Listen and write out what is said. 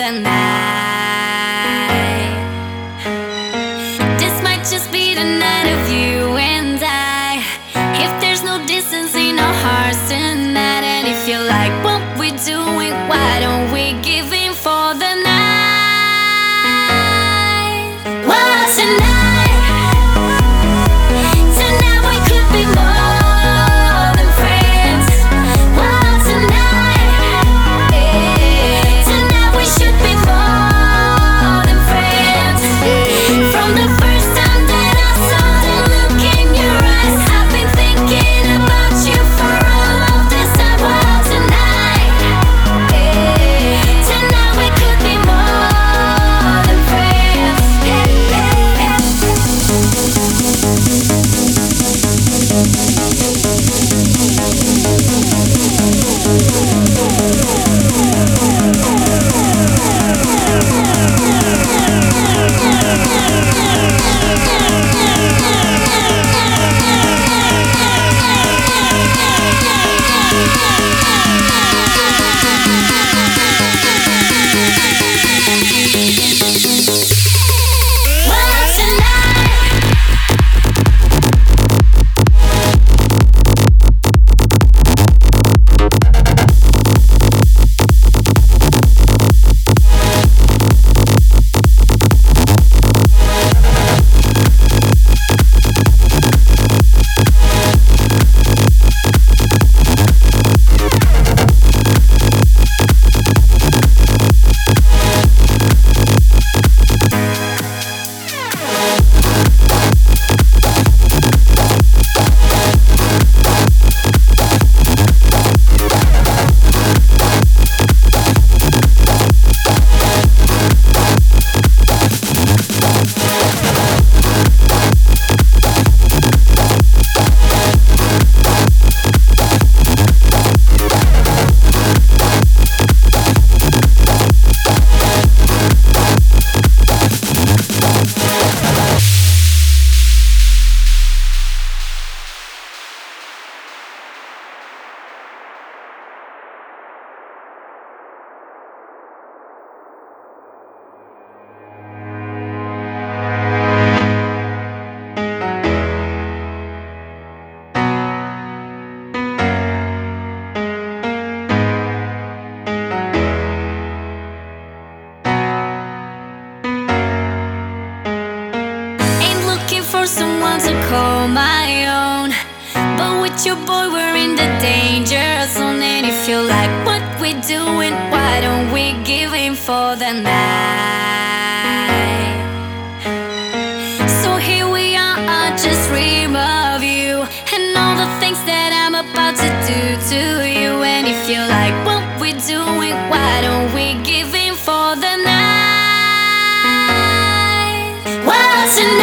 the night. This might just be the night of you and I. If there's no distance in our hearts tonight, and if you like what we're doing, why don't we give in for the night? Well, tonight we could be more than friends. Well, tonight we should be more than friends. From the first time that I saw the look in your eyes, I've been thinking about you for all of this time. Well, tonight we could be more than friends. For someone to call my own, but with your boy we're in the danger zone. And if you like what we're doing, why don't we give in for the night? So here we are, I just dream of you and all the things that I'm about to do to you. And if you like what we're doing, why don't we give in for the night? Well, tonight